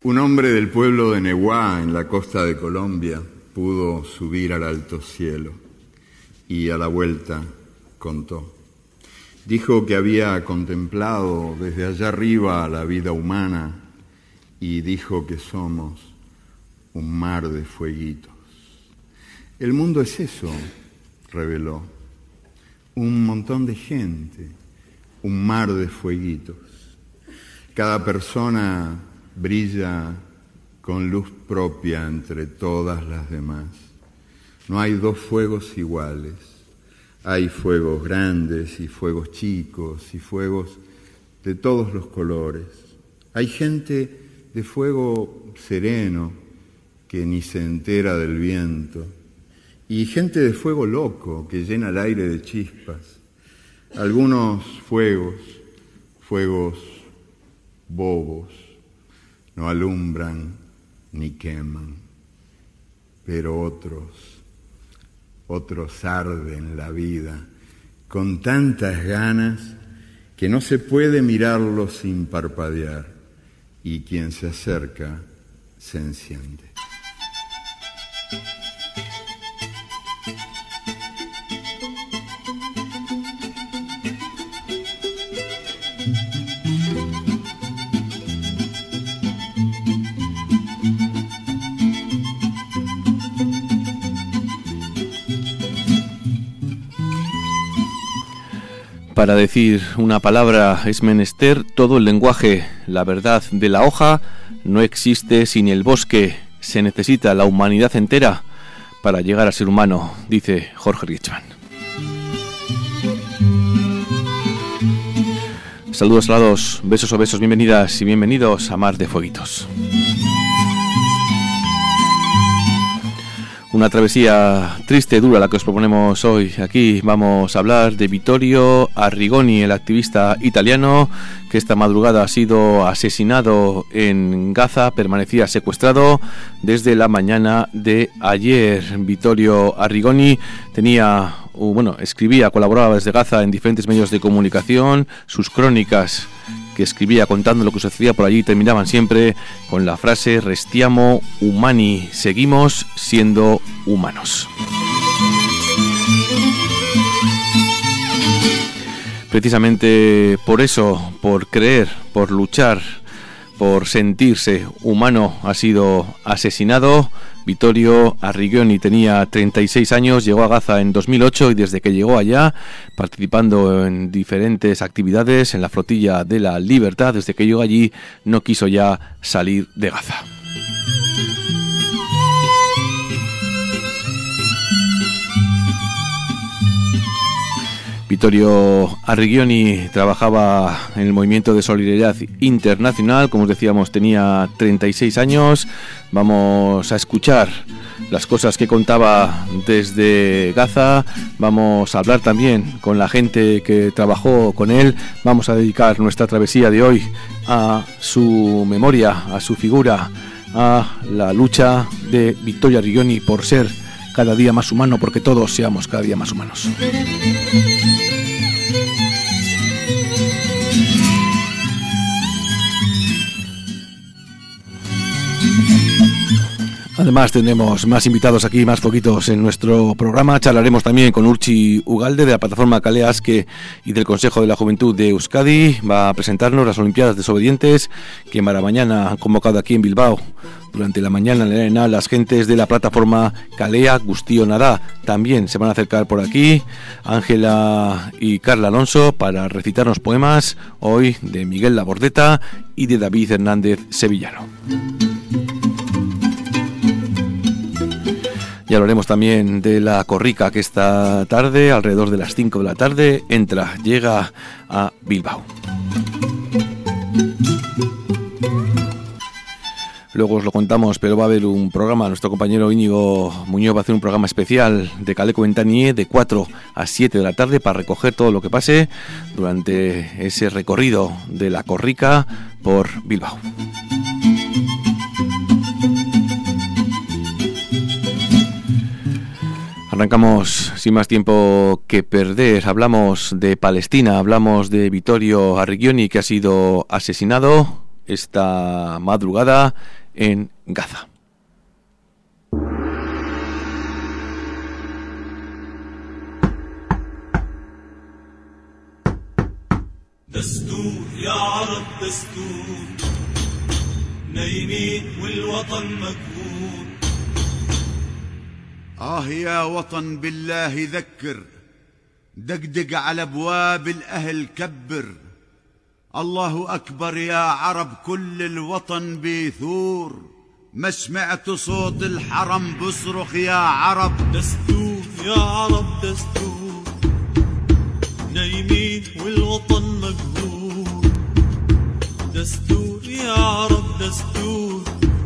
Un hombre del pueblo de Neguá, en la costa de Colombia, pudo subir al alto cielo y a la vuelta contó. Dijo que había contemplado desde allá arriba la vida humana y dijo que somos un mar de fueguitos. El mundo es eso, reveló, un montón de gente, un mar de fueguitos. Cada persona brilla con luz propia entre todas las demás. No hay dos fuegos iguales. Hay fuegos grandes y fuegos chicos y fuegos de todos los colores. Hay gente de fuego sereno que ni se entera del viento y gente de fuego loco que llena el aire de chispas. Algunos fuegos bobos, no alumbran ni queman, pero otros arden la vida con tantas ganas que no se puede mirarlos sin parpadear y quien se acerca se enciende. Para decir una palabra es menester todo el lenguaje. La verdad de la hoja no existe sin el bosque. Se necesita la humanidad entera para llegar a ser humano, dice Jorge Richman. Saludos salados, besos o besos, bienvenidas y bienvenidos a Mar de Fueguitos. Una travesía triste, dura, la que os proponemos hoy. Aquí vamos a hablar de Vittorio Arrigoni, el activista italiano que esta madrugada ha sido asesinado en Gaza, permanecía secuestrado desde la mañana de ayer. Vittorio Arrigoni escribía, colaboraba desde Gaza en diferentes medios de comunicación. Sus crónicas que escribía contando lo que sucedía por allí terminaban siempre con la frase "Restiamo umani", seguimos siendo humanos. Precisamente por eso, por creer, por luchar, por sentirse humano, ha sido asesinado. Vittorio Arrigoni tenía 36 años, llegó a Gaza en 2008 y desde que llegó allá, participando en diferentes actividades en la Flotilla de la Libertad, desde que llegó allí no quiso ya salir de Gaza. Vittorio Arrigoni trabajaba en el movimiento de solidaridad internacional, como os decíamos, tenía 36 años. Vamos a escuchar las cosas que contaba desde Gaza, vamos a hablar también con la gente que trabajó con él, vamos a dedicar nuestra travesía de hoy a su memoria, a su figura, a la lucha de Vittorio Arrigoni por ser cada día más humano, porque todos seamos cada día más humanos. Además tendremos más invitados aquí, más foquitos en nuestro programa. Charlaremos también con Urchi Ugalde de la plataforma Kale Aske y del Consejo de la Juventud de Euskadi. Va a presentarnos las Olimpiadas Desobedientes que para mañana han convocado aquí en Bilbao. Durante la mañana en la arena, las gentes de la plataforma Kalea Guztion Nada también se van a acercar por aquí. Ángela y Carla Alonso para recitarnos poemas hoy de Miguel Labordeta y de David Hernández Sevillano. Y hablaremos también de la corrica que esta tarde, alrededor de las 5 de la tarde, llega a Bilbao. Luego os lo contamos, pero va a haber un programa. Nuestro compañero Íñigo Muñoz va a hacer un programa especial de Kaleku Ventanie de 4 a 7 de la tarde para recoger todo lo que pase durante ese recorrido de la corrica por Bilbao. Arrancamos sin más tiempo que perder. Hablamos de Palestina, hablamos de Vittorio Arrigoni, que ha sido asesinado esta madrugada en Gaza. دستور يا عرب دستور نايمين والوطن مكهون يا وطن بالله ذكر دقدق على ابواب الاهل كبر الله اكبر يا عرب كل الوطن بيثور ما سمعت صوت الحرم بصرخ يا عرب دستور يا عرب دستور نايمين والوطن مقهور دستور يا عرب دستور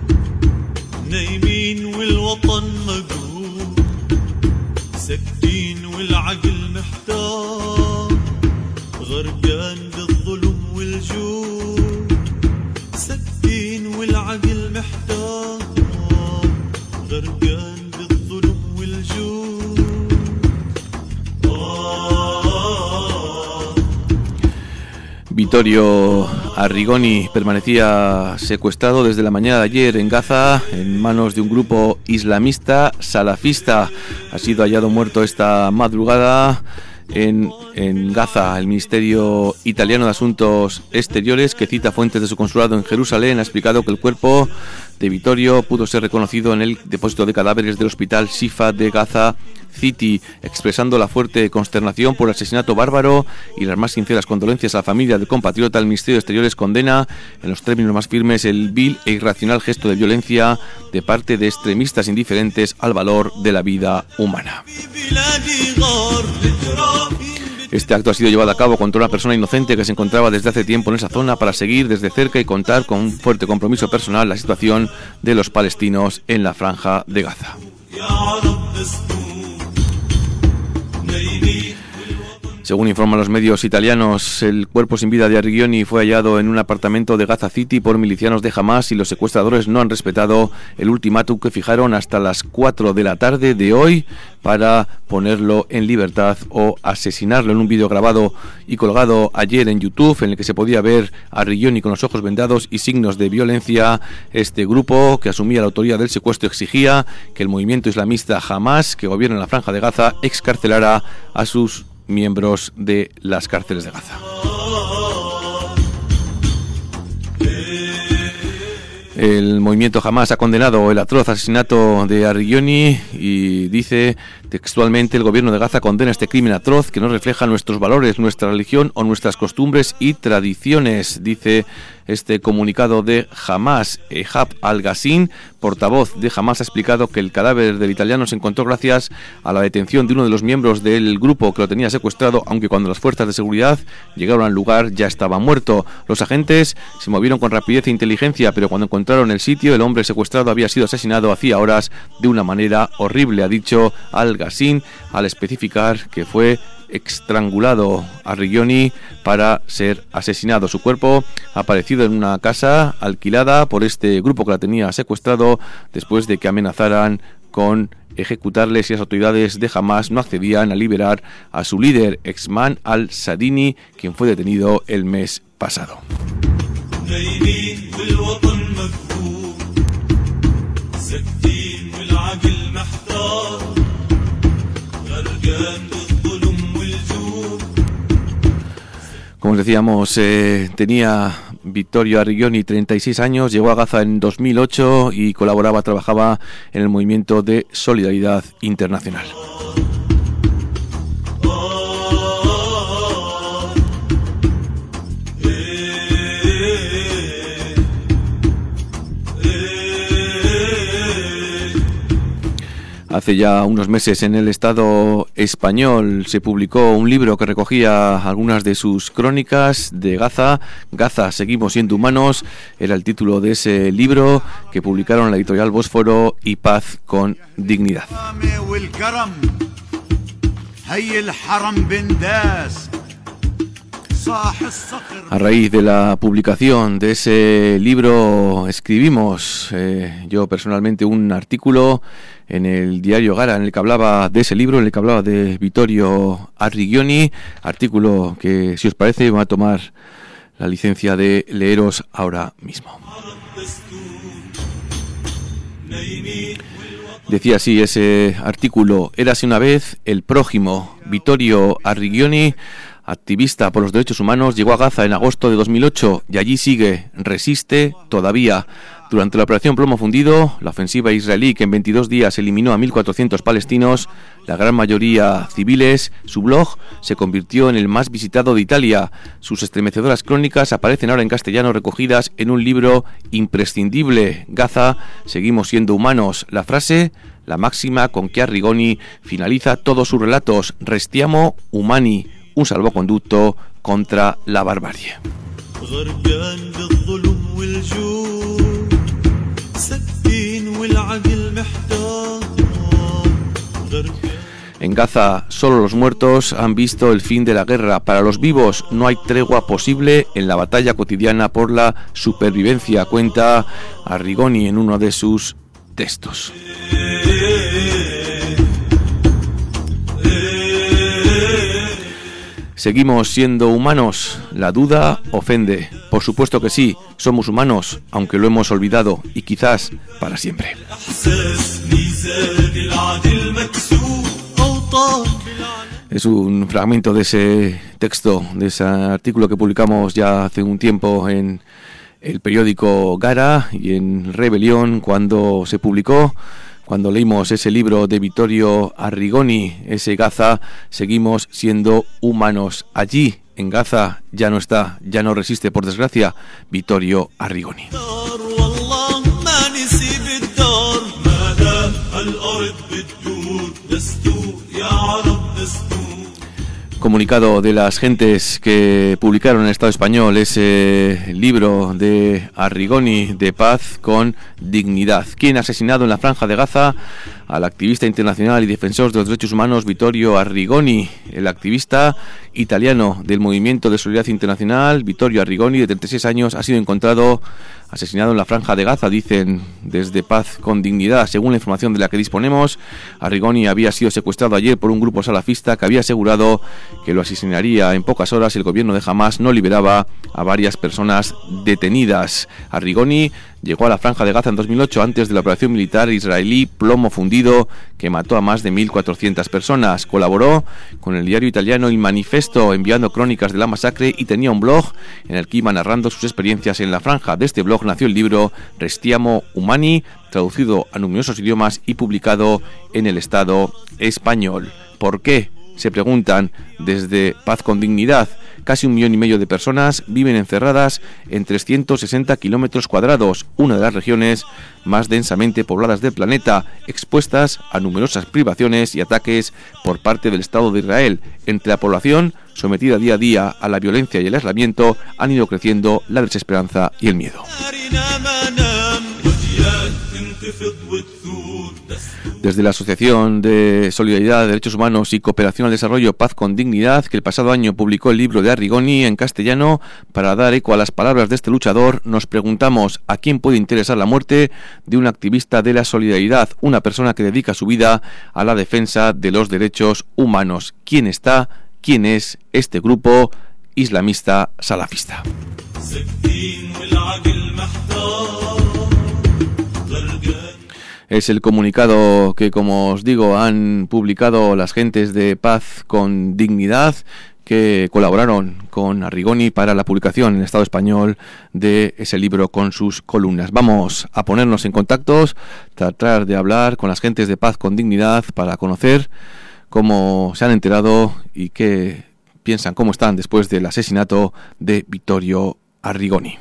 نايمين والوطن مقهور ساكتين والعقل محتار غرقان بالظلم والجور ساكتين والعقل محتار غرقان بالظلم والجور Vittorio Arrigoni permanecía secuestrado desde la mañana de ayer en Gaza en manos de un grupo islamista salafista. Ha sido hallado muerto esta madrugada en Gaza. El Ministerio Italiano de Asuntos Exteriores, que cita fuentes de su consulado en Jerusalén, ha explicado que el cuerpo de Vittorio pudo ser reconocido en el depósito de cadáveres del hospital Shifa de Gaza City, expresando la fuerte consternación por el asesinato bárbaro y las más sinceras condolencias a la familia del compatriota. El Ministerio de Exteriores condena en los términos más firmes el vil e irracional gesto de violencia de parte de extremistas indiferentes al valor de la vida humana. Este acto ha sido llevado a cabo contra una persona inocente que se encontraba desde hace tiempo en esa zona para seguir desde cerca y contar con un fuerte compromiso personal la situación de los palestinos en la franja de Gaza. Según informan los medios italianos, el cuerpo sin vida de Arrigoni fue hallado en un apartamento de Gaza City por milicianos de Hamas y los secuestradores no han respetado el ultimátum que fijaron hasta las 4 de la tarde de hoy para ponerlo en libertad o asesinarlo. En un vídeo grabado y colgado ayer en YouTube, en el que se podía ver a Arrigoni con los ojos vendados y signos de violencia, este grupo que asumía la autoría del secuestro exigía que el movimiento islamista Hamas, que gobierna la franja de Gaza, excarcelara a sus miembros de las cárceles de Gaza. El movimiento Hamas ha condenado el atroz asesinato de Arrigoni y dice textualmente: el gobierno de Gaza condena este crimen atroz que no refleja nuestros valores, nuestra religión o nuestras costumbres y tradiciones. Dice este comunicado de Hamas. Ehab al-Ghassim, portavoz de Hamas, ha explicado que el cadáver del italiano se encontró gracias a la detención de uno de los miembros del grupo que lo tenía secuestrado, aunque cuando las fuerzas de seguridad llegaron al lugar ya estaba muerto. Los agentes se movieron con rapidez e inteligencia, pero cuando encontraron el sitio, el hombre secuestrado había sido asesinado hacía horas de una manera horrible, ha dicho al-Ghassim, al especificar que fue estrangulado Arrigoni para ser asesinado. Su cuerpo ha aparecido en una casa alquilada por este grupo que la tenía secuestrado después de que amenazaran con ejecutarle si las autoridades de Hamas no accedían a liberar a su líder, Exman al-Sadini, quien fue detenido el mes pasado. Como os decíamos, tenía Vittorio Arrigoni 36 años, llegó a Gaza en 2008 y trabajaba en el movimiento de solidaridad internacional. Hace ya unos meses en el Estado español se publicó un libro que recogía algunas de sus crónicas de Gaza. Gaza, seguimos siendo humanos, era el título de ese libro que publicaron la editorial Bósforo y Paz con Dignidad. A raíz de la publicación de ese libro escribimos yo personalmente un artículo en el diario Gara en el que hablaba de ese libro, en el que hablaba de Vittorio Arrigoni, artículo que, si os parece, va a tomar la licencia de leeros ahora mismo. Decía así ese artículo: érase una vez el prójimo. Vittorio Arrigoni, activista por los derechos humanos, llegó a Gaza en agosto de 2008 y allí sigue, resiste todavía. Durante la operación Plomo Fundido, la ofensiva israelí que en 22 días eliminó a 1.400 palestinos, la gran mayoría civiles, su blog se convirtió en el más visitado de Italia. Sus estremecedoras crónicas aparecen ahora en castellano recogidas en un libro imprescindible, Gaza, seguimos siendo humanos. La frase, la máxima con que Arrigoni finaliza todos sus relatos: Restiamo umani, un salvoconducto contra la barbarie. En Gaza, solo los muertos han visto el fin de la guerra. Para los vivos no hay tregua posible en la batalla cotidiana por la supervivencia, cuenta Arrigoni en uno de sus textos. ¿Seguimos siendo humanos? La duda ofende. Por supuesto que sí, somos humanos, aunque lo hemos olvidado, y quizás para siempre. Es un fragmento de ese texto, de ese artículo que publicamos ya hace un tiempo en el periódico Gara y en Rebelión, cuando se publicó. Cuando leímos ese libro de Vittorio Arrigoni, ese Gaza, seguimos siendo humanos. Allí, en Gaza, ya no está, ya no resiste, por desgracia, Vittorio Arrigoni. Comunicado de las gentes que publicaron en el Estado español ese libro de Arrigoni, de paz con dignidad. ¿Quién ha asesinado en la Franja de Gaza al activista internacional y defensor de los derechos humanos Vittorio Arrigoni? El activista italiano del Movimiento de Solidaridad Internacional, Vittorio Arrigoni, de 36 años, ha sido encontrado asesinado en la Franja de Gaza, dicen desde Paz con Dignidad. Según la información de la que disponemos, Arrigoni había sido secuestrado ayer por un grupo salafista que había asegurado que lo asesinaría en pocas horas si el gobierno de Hamás no liberaba a varias personas detenidas. Arrigoni llegó a la Franja de Gaza en 2008, antes de la operación militar israelí Plomo Fundido, que mató a más de 1.400 personas. Colaboró con el diario italiano Il Manifesto, enviando crónicas de la masacre, y tenía un blog en el que iba narrando sus experiencias en la franja. De este blog nació el libro Restiamo umani, traducido a numerosos idiomas y publicado en el Estado español. ¿Por qué?, se preguntan desde Paz con Dignidad. Casi 1,5 millones de personas viven encerradas en 360 kilómetros cuadrados, una de las regiones más densamente pobladas del planeta, expuestas a numerosas privaciones y ataques por parte del Estado de Israel. Entre la población, sometida día a día a la violencia y el aislamiento, han ido creciendo la desesperanza y el miedo. Desde la Asociación de Solidaridad, Derechos Humanos y Cooperación al Desarrollo Paz con Dignidad, que el pasado año publicó el libro de Arrigoni en castellano, para dar eco a las palabras de este luchador, nos preguntamos a quién puede interesar la muerte de un activista de la solidaridad, una persona que dedica su vida a la defensa de los derechos humanos. ¿Quién es este grupo islamista salafista? Es el comunicado que, como os digo, han publicado las gentes de Paz con Dignidad, que colaboraron con Arrigoni para la publicación en el Estado español de ese libro con sus columnas. Vamos a ponernos en contacto, tratar de hablar con las gentes de Paz con Dignidad para conocer cómo se han enterado y qué piensan, cómo están después del asesinato de Vittorio Arrigoni.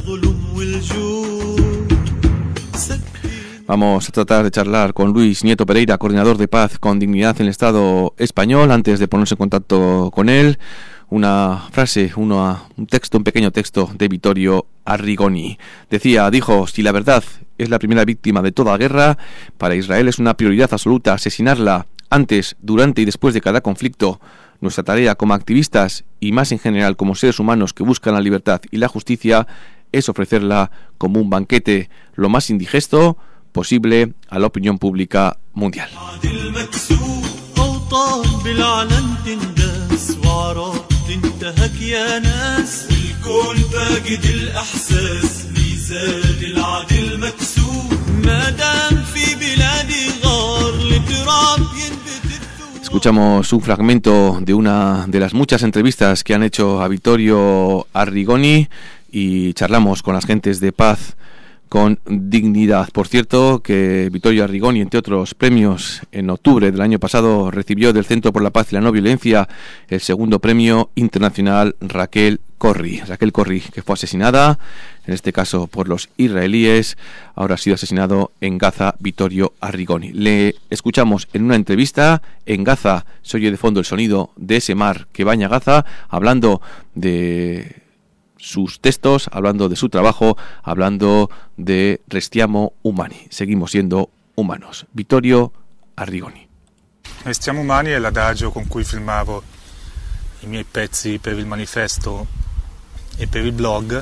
Vamos a tratar de charlar con Luis Nieto Pereira, coordinador de Paz con Dignidad en el Estado español. Antes de ponerse en contacto con él, una frase, un pequeño texto de Vittorio Arrigoni. Dijo, si la verdad es la primera víctima de toda guerra, para Israel es una prioridad absoluta asesinarla antes, durante y después de cada conflicto. Nuestra tarea como activistas y más en general como seres humanos que buscan la libertad y la justicia es ofrecerla como un banquete lo más indigesto posible a la opinión pública mundial. الوقت انتهك يا ناس والكون فاقد الأحساس ميزان العدل مكسور ما دام في بلادي غار للتراب ينبت. Escuchamos un fragmento de una de las muchas entrevistas que han hecho a Vittorio Arrigoni y charlamos con las gentes de Paz con Dignidad. Por cierto, que Vittorio Arrigoni, entre otros premios, en octubre del año pasado recibió del Centro por la Paz y la No Violencia el segundo premio internacional Raquel Corrie, que fue asesinada, en este caso por los israelíes. Ahora ha sido asesinado en Gaza Vittorio Arrigoni. Le escuchamos en una entrevista en Gaza. Se oye de fondo el sonido de ese mar que baña Gaza, hablando de sus textos, hablando de su trabajo, hablando de Restiamo Umani. Seguimos siendo humanos. Vittorio Arrigoni. Restiamo Umani è l'adagio con cui filmavo i miei pezzi per il manifesto e per il blog.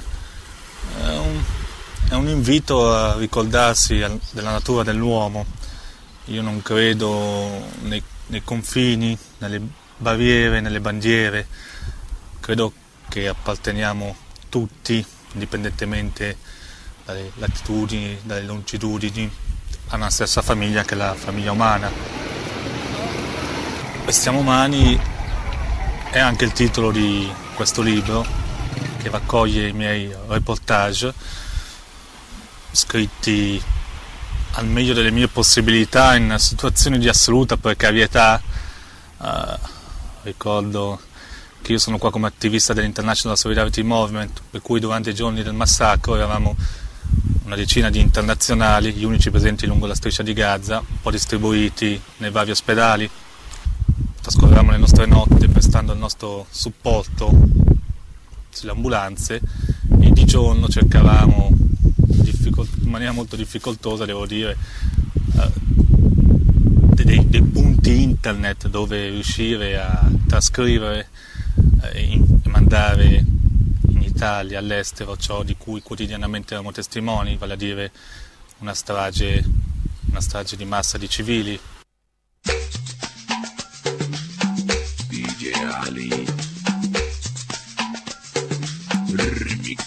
È un invito a ricordarsi della natura dell'uomo. Io non credo nei confini, nelle barriere, nelle bandiere. Credo che apparteniamo tutti, indipendentemente dalle latitudini, dalle longitudini, a una stessa famiglia che è la famiglia umana. Restiamo Umani è anche il titolo di questo libro che raccoglie i miei reportage scritti al meglio delle mie possibilità in situazioni di assoluta precarietà. Ricordo che io sono qua come attivista dell'International Solidarity Movement, per cui durante i giorni del massacro eravamo una decina di internazionali, gli unici presenti lungo la striscia di Gaza, un po' distribuiti nei vari ospedali. Trascorrevamo le nostre notti prestando il nostro supporto sulle ambulanze e di giorno cercavamo in maniera molto difficoltosa, devo dire, dei punti internet dove riuscire a trascrivere e mandare in Italia, all'estero, ciò di cui quotidianamente eravamo testimoni, vale a dire una strage di massa di civili. DJ Ali Remix.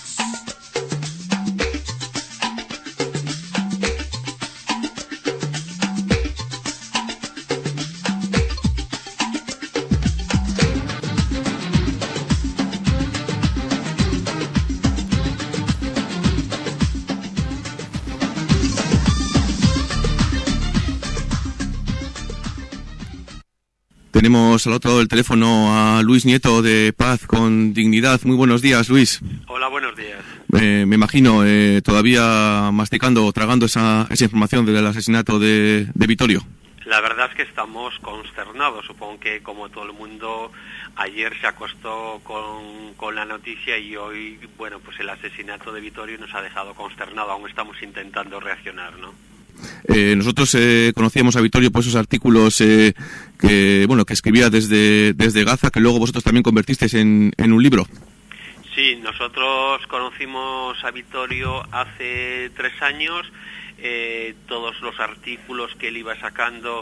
Tenemos al otro lado del teléfono a Luis Nieto de Paz con Dignidad. Muy buenos días, Luis. Hola, buenos días. Me imagino todavía masticando o tragando esa información del asesinato de Vittorio. La verdad es que estamos consternados. Supongo que, como todo el mundo, ayer se acostó con la noticia y hoy, bueno, pues el asesinato de Vittorio nos ha dejado consternados. Aún estamos intentando reaccionar, ¿no? Nosotros conocíamos a Vittorio por esos artículos que escribía desde Gaza, que luego vosotros también convertisteis en un libro. Sí, nosotros conocimos a Vittorio hace 3 años. Todos los artículos que él iba sacando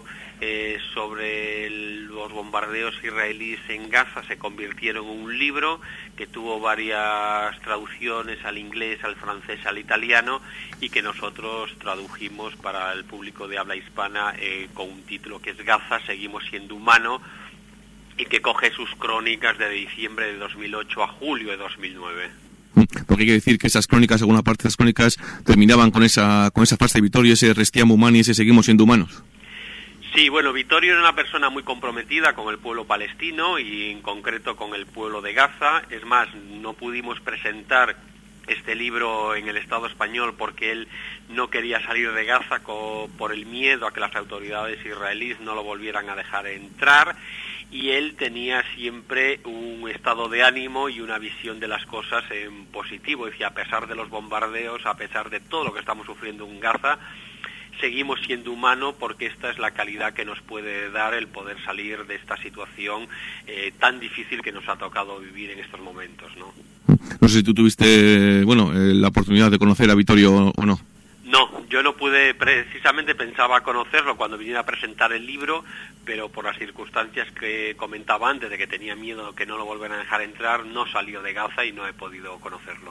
sobre los bombardeos israelíes en Gaza se convirtieron en un libro que tuvo varias traducciones al inglés, al francés, al italiano, y que nosotros tradujimos para el público de habla hispana con un título que es Gaza, seguimos siendo humano, y que coge sus crónicas de diciembre de 2008 a julio de 2009. Porque hay que decir que esas crónicas, alguna parte de esas crónicas, terminaban con esa frase de Vittorio, ese Restiamo Umani, ese seguimos siendo humanos. Sí, bueno, Vittorio era una persona muy comprometida con el pueblo palestino y en concreto con el pueblo de Gaza. Es más, no pudimos presentar este libro en el Estado español porque él no quería salir de Gaza por el miedo a que las autoridades israelíes no lo volvieran a dejar entrar, y él tenía siempre un estado de ánimo y una visión de las cosas en positivo. Decía, a pesar de los bombardeos, a pesar de todo lo que estamos sufriendo en Gaza, seguimos siendo humanos porque esta es la calidad que nos puede dar el poder salir de esta situación tan difícil que nos ha tocado vivir en estos momentos, ¿no? No sé si tú tuviste, la oportunidad de conocer a Vittorio o no. No, yo no pude, precisamente pensaba conocerlo cuando viniera a presentar el libro, pero por las circunstancias que comentaba antes, de que tenía miedo que no lo volvieran a dejar entrar, no salió de Gaza y no he podido conocerlo.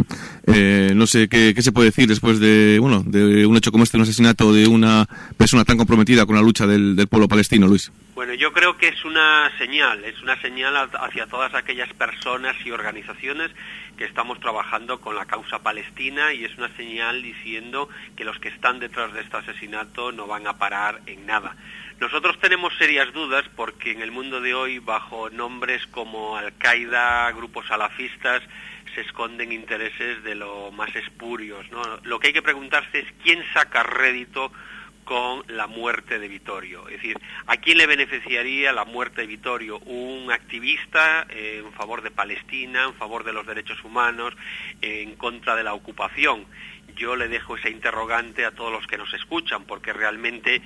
No sé ¿qué se puede decir después de un hecho como este, un asesinato de una persona tan comprometida con la lucha del pueblo palestino, Luis. Bueno, yo creo que es una señal hacia todas aquellas personas y organizaciones que estamos trabajando con la causa palestina, y es una señal diciendo que los que están detrás de este asesinato no van a parar en nada. Nosotros tenemos serias dudas porque en el mundo de hoy, bajo nombres como Al-Qaeda, grupos salafistas, se esconden intereses de lo más espurios, ¿no? Lo que hay que preguntarse es quién saca rédito con la muerte de Vittorio. Es decir, ¿a quién le beneficiaría la muerte de Vittorio? ¿Un activista en favor de Palestina, en favor de los derechos humanos, en contra de la ocupación? Yo le dejo esa interrogante a todos los que nos escuchan, porque realmente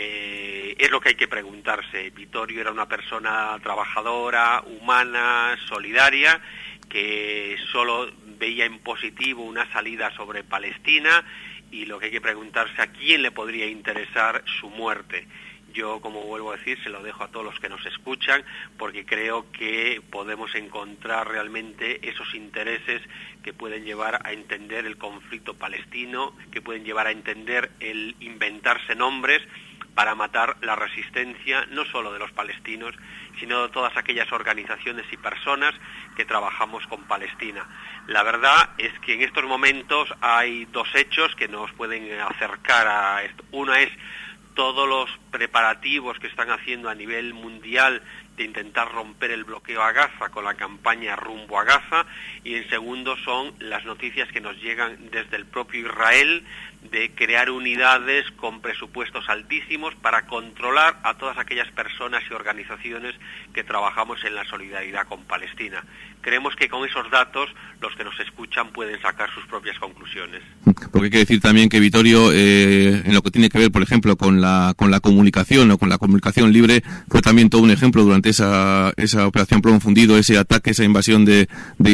es lo que hay que preguntarse. Vittorio era una persona trabajadora, humana, solidaria, que solo veía en positivo una salida sobre Palestina, y lo que hay que preguntarse a quién le podría interesar su muerte. Yo, como vuelvo a decir, se lo dejo a todos los que nos escuchan, porque creo que podemos encontrar realmente esos intereses que pueden llevar a entender el conflicto palestino, que pueden llevar a entender el inventarse nombres para matar la resistencia, no solo de los palestinos, sino de todas aquellas organizaciones y personas que trabajamos con Palestina. La verdad es que en estos momentos hay dos hechos que nos pueden acercar a esto. Uno es todos los preparativos que están haciendo a nivel mundial de intentar romper el bloqueo a Gaza con la campaña Rumbo a Gaza, y en segundo son las noticias que nos llegan desde el propio Israel de crear unidades con presupuestos altísimos para controlar a todas aquellas personas y organizaciones que trabajamos en la solidaridad con Palestina. Creemos que con esos datos los que nos escuchan pueden sacar sus propias conclusiones. Porque hay que decir también que Vittorio, en lo que tiene que ver, por ejemplo, con la comunicación o con la comunicación libre, fue también todo un ejemplo durante esa operación Plomo Fundido, ese ataque, esa invasión de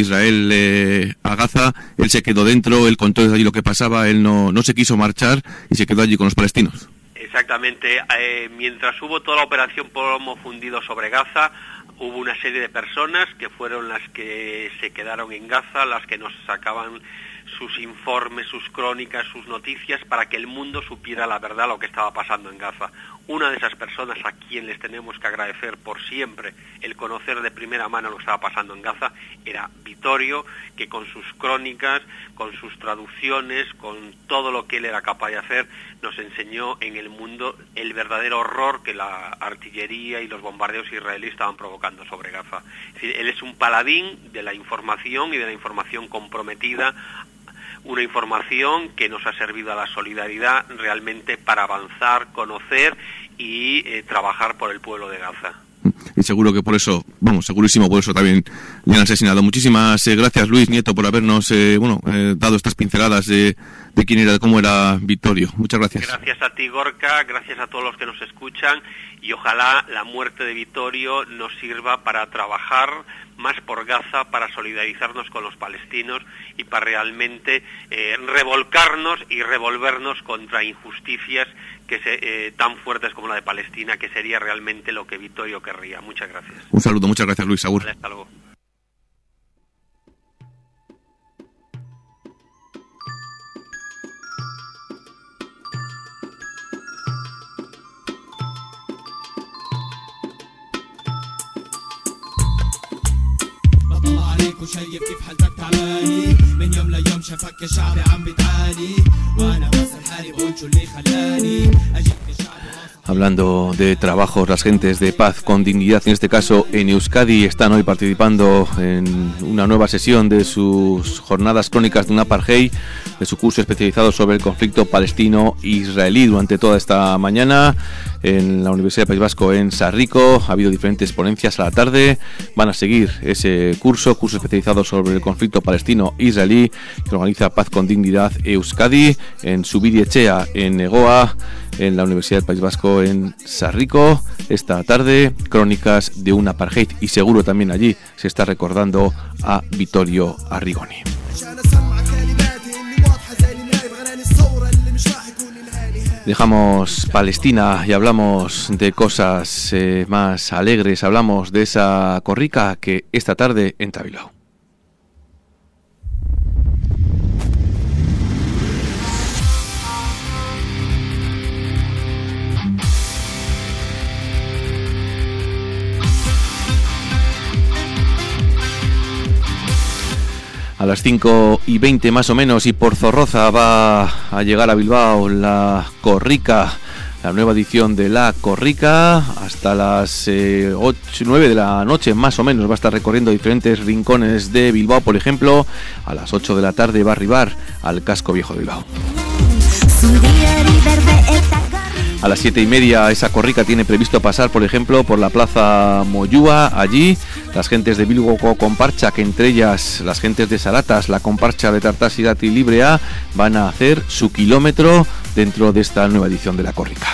Israel a Gaza. Él se quedó dentro, él contó desde allí lo que pasaba, él no se quiso marchar y se quedó allí con los palestinos. Exactamente. Mientras hubo toda la operación Plomo Fundido sobre Gaza, hubo una serie de personas que fueron las que se quedaron en Gaza, las que nos sacaban sus informes, sus crónicas, sus noticias, para que el mundo supiera la verdad, lo que estaba pasando en Gaza. Una de esas personas a quien les tenemos que agradecer por siempre el conocer de primera mano lo que estaba pasando en Gaza era Vittorio, que con sus crónicas, con sus traducciones, con todo lo que él era capaz de hacer, nos enseñó en el mundo el verdadero horror que la artillería y los bombardeos israelíes estaban provocando sobre Gaza. Es decir, él es un paladín de la información y de la información comprometida, una información que nos ha servido a la solidaridad realmente para avanzar, conocer y trabajar por el pueblo de Gaza. Y seguro que por eso, segurísimo por eso también le han asesinado. Muchísimas gracias, Luis Nieto, por habernos dado estas pinceladas de quién era, de cómo era Vittorio. Muchas gracias. Gracias a ti, Gorka, gracias a todos los que nos escuchan, y ojalá la muerte de Vittorio nos sirva para trabajar más por Gaza, para solidarizarnos con los palestinos y para realmente revolcarnos y revolvernos contra injusticias tan fuertes como la de Palestina, que sería realmente lo que Vittorio querría. Muchas gracias. Un saludo, muchas gracias, Luis. Agur. Vale, hasta luego. وشايف كيف حالتك تعباني من يوم ليوم شافك يا شعبي عم بتعاني وانا بسأل حالي بقول شو اللي خلاني اجيك يا شعبي. Hablando de trabajos, las gentes de Paz con Dignidad, en este caso en Euskadi, están hoy participando en una nueva sesión de sus jornadas crónicas de un apartheid, de su curso especializado sobre el conflicto palestino-israelí. Durante toda esta mañana en la Universidad del País Vasco en Sarrico ha habido diferentes ponencias a la tarde. Van a seguir ese curso especializado sobre el conflicto palestino-israelí que organiza Paz con Dignidad Euskadi en Subiriechea, en Egoa, en la Universidad del País Vasco en Sarrico. Esta tarde, crónicas de un apartheid, y seguro también allí se está recordando a Vittorio Arrigoni. Dejamos Palestina y hablamos de cosas más alegres. Hablamos de esa corrica que esta tarde entra a Bilbao. A las 5:20 más o menos, y por Zorroza va a llegar a Bilbao la corrica, la nueva edición de la corrica. Hasta las 9 de la noche más o menos va a estar recorriendo diferentes rincones de Bilbao. Por ejemplo, a las 8 de la tarde va a arribar al casco viejo de Bilbao. A las 7:30 esa corrica tiene previsto pasar, por ejemplo, por la plaza Moyúa. Allí las gentes de Bilbo Comparcha, que entre ellas las gentes de Saratas, la comparcha de Tartasirat y Librea, van a hacer su kilómetro dentro de esta nueva edición de la corrica.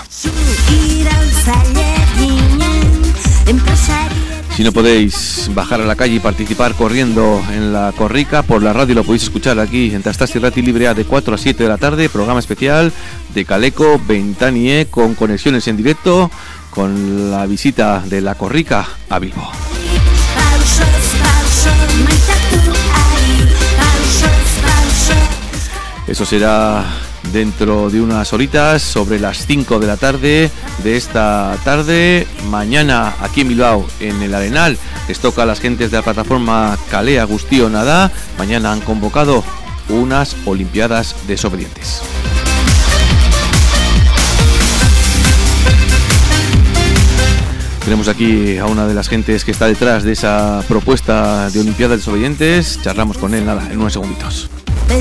Si no podéis bajar a la calle y participar corriendo en la corrica, por la radio lo podéis escuchar aquí en Tartasirat y Librea de 4 a 7 de la tarde, programa especial de Caleco Ventanie con conexiones en directo con la visita de la corrica a Bilbao. Eso será dentro de unas horitas, sobre las 5 de la tarde de esta tarde. Mañana aquí en Bilbao, en el Arenal, les toca a las gentes de la plataforma Kale Agustio Nadá. Mañana han convocado unas Olimpiadas desobedientes. Tenemos aquí a una de las gentes que está detrás de esa propuesta de Olimpiadas desobedientes. Charlamos con él, nada, en unos segunditos.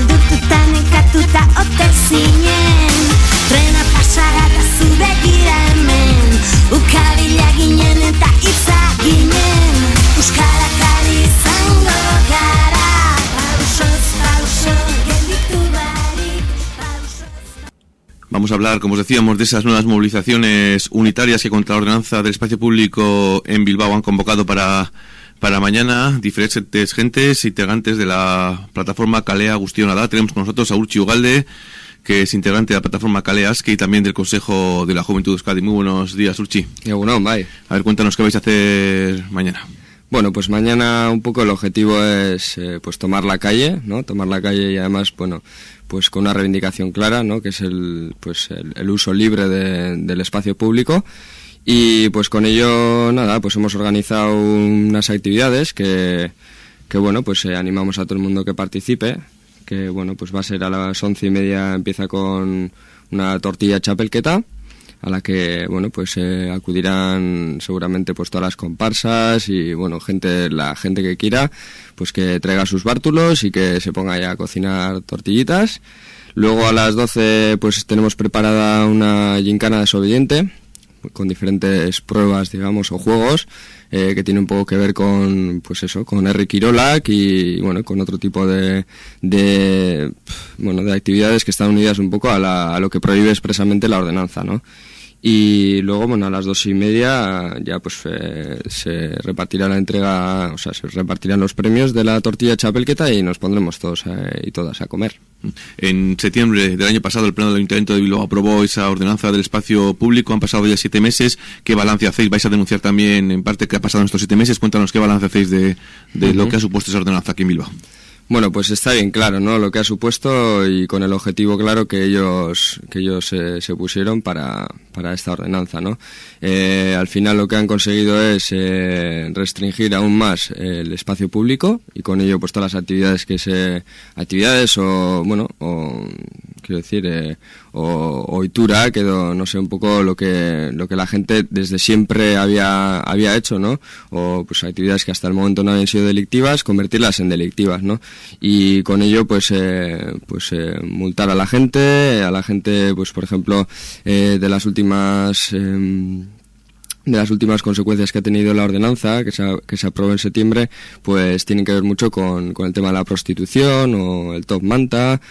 Vamos a hablar, como os decíamos, de esas nuevas movilizaciones unitarias que contra la ordenanza del espacio público en Bilbao han convocado para mañana diferentes gentes integrantes de la plataforma Kale Agustio Nadá. Tenemos con nosotros a Urtzi Ugalde, que es integrante de la plataforma Kale Aske y también del Consejo de la Juventud de Euskadi. Muy buenos días, Urtzi. Bueno, bye. A ver, cuéntanos qué vais a hacer mañana. Bueno, pues mañana un poco el objetivo es pues tomar la calle, ¿no? Tomar la calle y además, bueno, pues con una reivindicación clara, ¿no? Que es el uso libre del espacio público. Y pues con ello, nada, pues hemos organizado unas actividades que bueno, pues animamos a todo el mundo que participe, que bueno, pues va a ser a las 11:30, empieza con una tortilla chapelqueta, a la que, bueno, pues acudirán seguramente pues todas las comparsas y, bueno, la gente que quiera, pues que traiga sus bártulos y que se ponga ya a cocinar tortillitas. Luego a las 12 pues tenemos preparada una gincana desobediente, con diferentes pruebas, digamos, o juegos, que tiene un poco que ver con, pues eso, con Herri Kirolak y, bueno, con otro tipo de actividades que están unidas un poco a lo que prohíbe expresamente la ordenanza, ¿no? Y luego, bueno, a las 2:30 ya pues se repartirá la entrega, o sea, se repartirán los premios de la tortilla chapelqueta y nos pondremos todos y todas a comer. En septiembre del año pasado el Pleno del Ayuntamiento de Bilbao aprobó esa ordenanza del espacio público. Han pasado ya 7 meses. ¿Qué balance hacéis? ¿Vais a denunciar también en parte qué ha pasado en estos 7 meses? Cuéntanos qué balance hacéis de lo que ha supuesto esa ordenanza aquí en Bilbao. Bueno, pues está bien claro, ¿no? Lo que ha supuesto y con el objetivo claro que ellos se pusieron para esta ordenanza, ¿no? Al final lo que han conseguido es restringir aún más el espacio público y con ello pues todas las actividades o Itura, quedó, no sé, un poco lo que la gente desde siempre había hecho, ¿no? O pues actividades que hasta el momento no habían sido delictivas, convertirlas en delictivas, ¿no? Y con ello pues multar a la gente, pues por ejemplo, de las últimas de las últimas consecuencias que ha tenido la ordenanza que se aprobó en septiembre, pues tienen que ver mucho con el tema de la prostitución o el top manta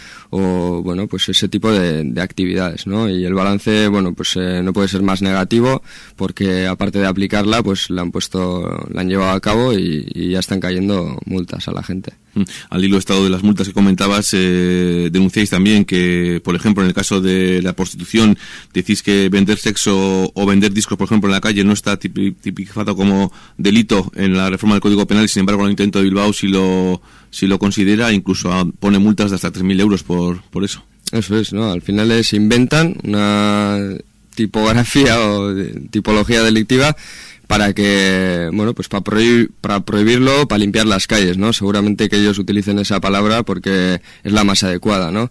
o bueno, pues ese tipo de actividades, ¿no? Y el balance, bueno, pues no puede ser más negativo porque aparte de aplicarla, pues la han llevado a cabo y ya están cayendo multas a la gente. Al hilo estado de las multas que comentabas, denunciáis también que, por ejemplo, en el caso de la prostitución, decís que vender sexo o vender discos, por ejemplo, en la calle no está tipificado como delito en la reforma del Código Penal y, sin embargo, el Ayuntamiento de Bilbao sí lo considera, incluso pone multas de hasta 3.000 euros por eso. Eso es, ¿no? Al final se inventan una tipografía o tipología delictiva para que, bueno, pues para prohibirlo, para limpiar las calles, ¿no? Seguramente que ellos utilicen esa palabra porque es la más adecuada, ¿no?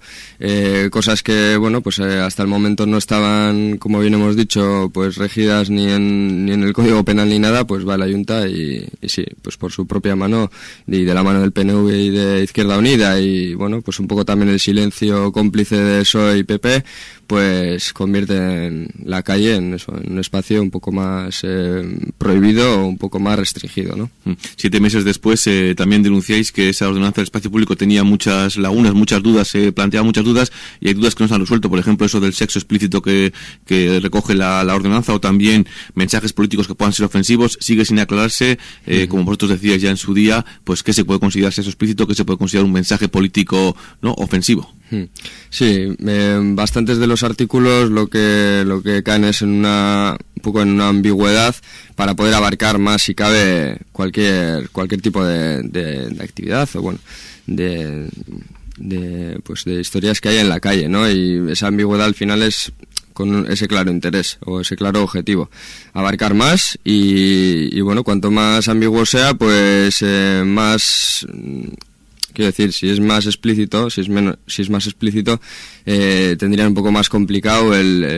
Cosas que, bueno, pues hasta el momento no estaban, como bien hemos dicho, pues regidas ni en el Código Penal ni nada, pues va la Junta y sí, pues por su propia mano y de la mano del PNV y de Izquierda Unida y, bueno, pues un poco también el silencio cómplice de PSOE y PP, pues convierten la calle en eso, en un espacio un poco más prohibido o un poco más restringido, ¿no? 7 meses después también denunciáis que esa ordenanza del espacio público tenía muchas lagunas, muchas dudas, planteaba muchas dudas y hay dudas que no se han resuelto, por ejemplo eso del sexo explícito que recoge la ordenanza o también mensajes políticos que puedan ser ofensivos, sigue sin aclararse, como vosotros decíais ya en su día, pues qué se puede considerar sexo explícito, qué se puede considerar un mensaje político, ¿no?, ofensivo. Sí, bastantes de los artículos lo que caen es un poco en una ambigüedad para poder abarcar más, si cabe, cualquier tipo de actividad o bueno, de historias que hay en la calle, ¿no? Y esa ambigüedad al final es con ese claro interés o ese claro objetivo, abarcar más y bueno, cuanto más ambiguo sea, pues más. Quiero decir, si es más explícito, si es más explícito, tendrían un poco más complicado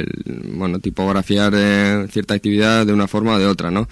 bueno, tipografiar cierta actividad de una forma o de otra, ¿no?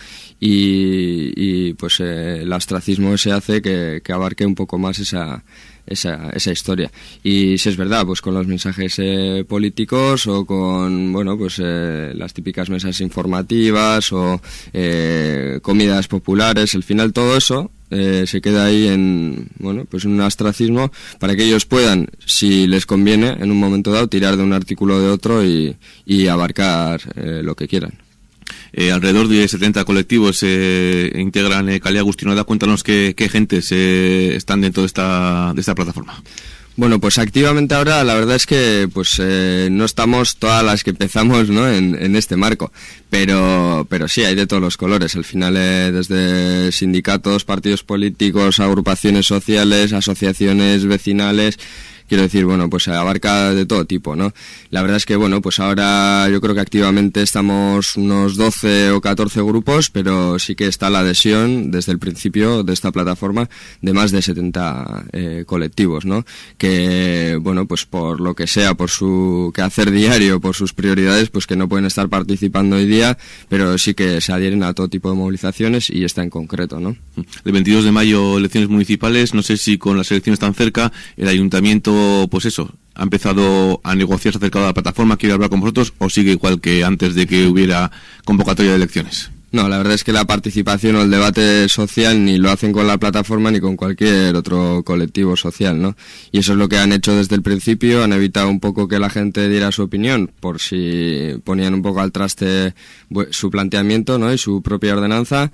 Y pues el ostracismo ese hace que abarque un poco más esa historia. Y si es verdad, pues con los mensajes políticos o con, bueno, pues las típicas mesas informativas o comidas populares, al final todo eso se queda ahí en, bueno, pues un ostracismo para que ellos puedan, si les conviene, en un momento dado tirar de un artículo o de otro y abarcar lo que quieran. Alrededor de 70 colectivos integran Kale Agustinada. Cuéntanos qué gentes están dentro de esta plataforma. Bueno, pues activamente ahora la verdad es que pues no estamos todas las que empezamos, ¿no?, en este marco, pero sí, hay de todos los colores. Al final desde sindicatos, partidos políticos, agrupaciones sociales, asociaciones vecinales. Quiero decir, bueno, pues abarca de todo tipo, ¿no? La verdad es que, bueno, pues ahora yo creo que activamente estamos unos 12 o 14 grupos, pero sí que está la adhesión desde el principio de esta plataforma de más de 70 colectivos, ¿no? Que, bueno, pues por lo que sea, por su quehacer diario, por sus prioridades, pues que no pueden estar participando hoy día, pero sí que se adhieren a todo tipo de movilizaciones y esta en concreto, ¿no? El 22 de mayo, elecciones municipales, no sé si con las elecciones tan cerca, el ayuntamiento, pues eso, ha empezado a negociar acerca de la plataforma, quiere hablar con vosotros o sigue igual que antes de que hubiera convocatoria de elecciones. No, la verdad es que la participación o el debate social ni lo hacen con la plataforma ni con cualquier otro colectivo social, ¿no? Y eso es lo que han hecho desde el principio, han evitado un poco que la gente diera su opinión por si ponían un poco al traste su planteamiento, ¿no?, y su propia ordenanza.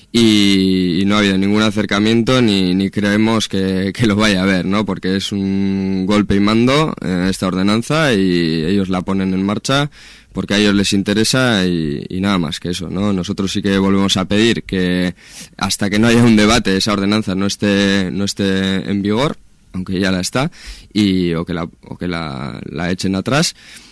Y no ha habido ningún acercamiento ni creemos que lo vaya a haber, ¿no? Porque es un golpe y mando esta ordenanza y ellos la ponen en marcha porque a ellos les interesa y nada más que eso, ¿no? Nosotros sí que volvemos a pedir que hasta que no haya un debate esa ordenanza no esté en vigor, aunque ya la está, o que la echen atrás.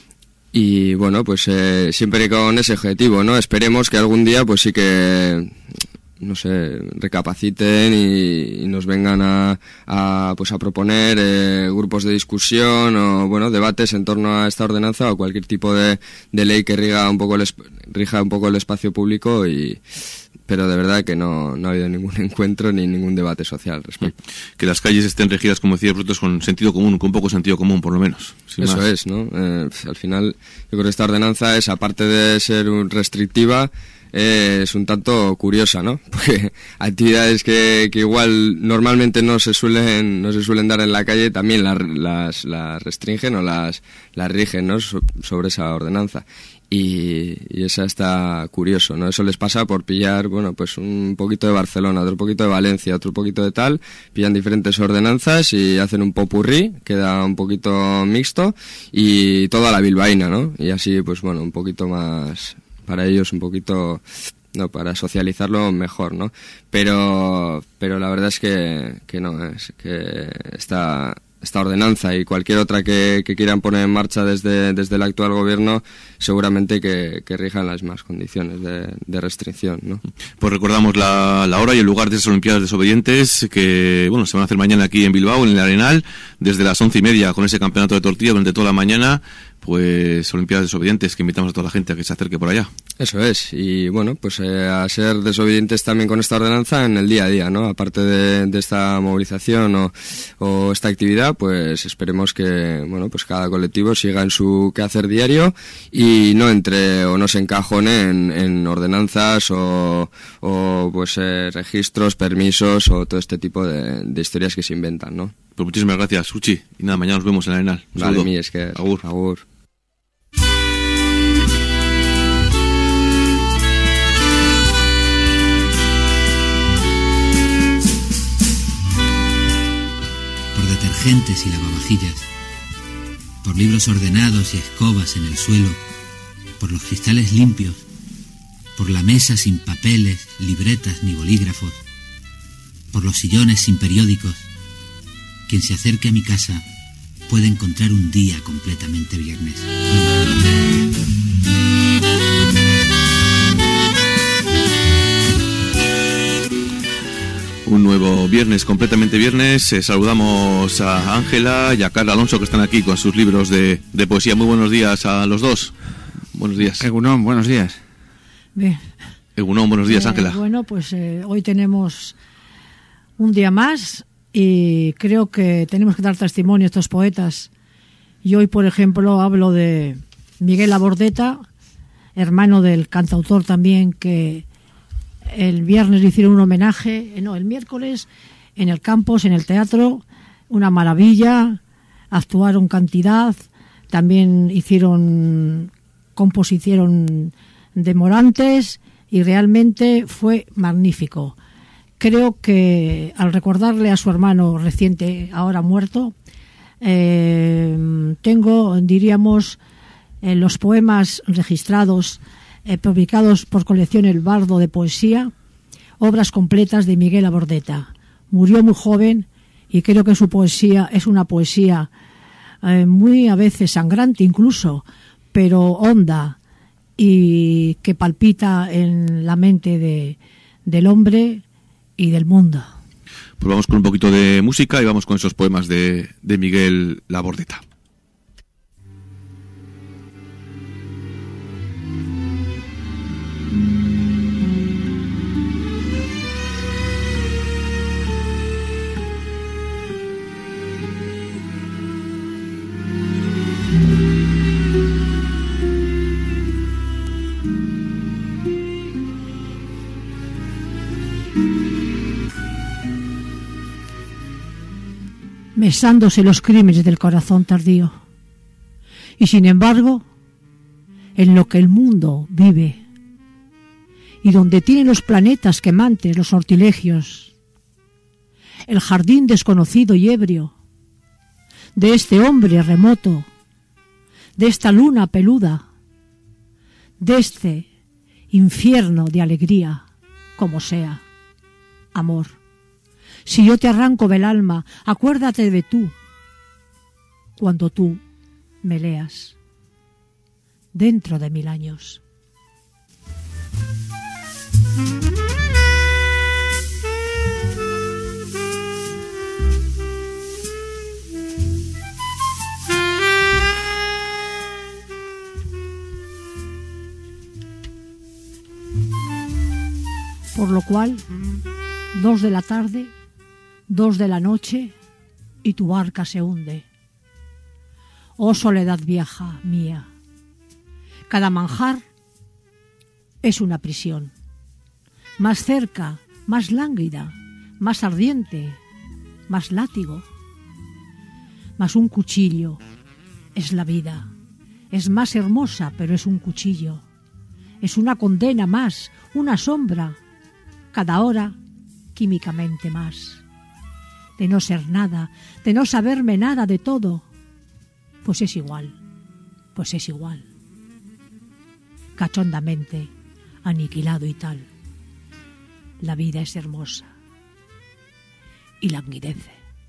Y bueno, pues siempre con ese objetivo, ¿no? Esperemos que algún día pues sí que, no sé, recapaciten y nos vengan a proponer grupos de discusión o, bueno, debates en torno a esta ordenanza o cualquier tipo de ley que rija un poco el espacio público pero de verdad que no ha habido ningún encuentro ni ningún debate social al respecto. Que las calles estén regidas, como decíais vosotros, con sentido común, con un poco sentido común, por lo menos. Eso es, ¿no? Al final, yo creo que esta ordenanza es, aparte de ser restrictiva, es un tanto curiosa, ¿no? Porque actividades que igual normalmente no se suelen dar en la calle también las restringen o las rigen, ¿no? Sobre esa ordenanza. Y esa está curioso, ¿no? Eso les pasa por pillar, bueno, pues un poquito de Barcelona, otro poquito de Valencia, otro poquito de tal, pillan diferentes ordenanzas y hacen un popurrí, queda un poquito mixto y toda la bilbaína, ¿no? Y así, pues bueno, un poquito más, para ellos un poquito, no, para socializarlo mejor, ¿no? Pero la verdad es que no, es que esta ordenanza y cualquier otra que quieran poner en marcha desde el actual gobierno, seguramente que rijan las mismas condiciones de restricción, ¿no? Pues recordamos la hora y el lugar de esas Olimpiadas Desobedientes que, bueno, se van a hacer mañana aquí en Bilbao, en el Arenal, desde las 11:30, con ese campeonato de tortilla durante toda la mañana. Pues Olimpiadas Desobedientes, que invitamos a toda la gente a que se acerque por allá. Eso es, y bueno, pues a ser desobedientes también con esta ordenanza en el día a día, ¿no? Aparte de esta movilización o esta actividad, pues esperemos que, bueno, pues cada colectivo siga en su quehacer diario y no entre o no se encajone en ordenanzas o pues registros, permisos o todo este tipo de historias que se inventan, ¿no? Pues muchísimas gracias, Uchi. Y nada, mañana nos vemos en el Arenal. Vale, es que... Agur. Por detergentes y lavavajillas, por libros ordenados y escobas en el suelo, por los cristales limpios, por la mesa sin papeles, libretas ni bolígrafos, por los sillones sin periódicos. Quien se acerque a mi casa puede encontrar un día completamente viernes. Un nuevo viernes, completamente viernes. Saludamos a Ángela y a Carla Alonso, que están aquí con sus libros de poesía. Muy buenos días a los dos. Buenos días. Egunon, buenos días. Bien. Egunon, buenos días, Ángela. Bueno, pues hoy tenemos un día más y creo que tenemos que dar testimonio a estos poetas. Y hoy, por ejemplo, hablo de Miguel Labordeta, hermano del cantautor también, que el viernes le hicieron un homenaje, el miércoles, en el Campos, en el teatro, una maravilla, actuaron cantidad, también hicieron de Morantes y realmente fue magnífico. Creo que al recordarle a su hermano reciente, ahora muerto, tengo, diríamos, los poemas registrados, publicados por colección El Bardo de Poesía, obras completas de Miguel Labordeta. Murió muy joven y creo que su poesía es una poesía muy a veces sangrante incluso, pero honda y que palpita en la mente del hombre y del mundo. Pues vamos con un poquito de música y vamos con esos poemas de Miguel Labordeta. Mesándose los crímenes del corazón tardío. Y sin embargo, en lo que el mundo vive, y donde tienen los planetas quemantes, los sortilegios, el jardín desconocido y ebrio, de este hombre remoto, de esta luna peluda, de este infierno de alegría, como sea, amor. Si yo te arranco del alma, acuérdate de tú, cuando tú me leas, dentro de 1000 años. Por lo cual, 2 de la tarde, 2 de la noche, y tu barca se hunde. Oh soledad vieja mía, cada manjar es una prisión. Más cerca, más lánguida, más ardiente, más látigo. Mas un cuchillo es la vida. Es más hermosa, pero es un cuchillo. Es una condena más, una sombra, cada hora químicamente más. De no ser nada, de no saberme nada de todo, pues es igual, pues es igual. Cachondamente, aniquilado y tal. La vida es hermosa y languidece.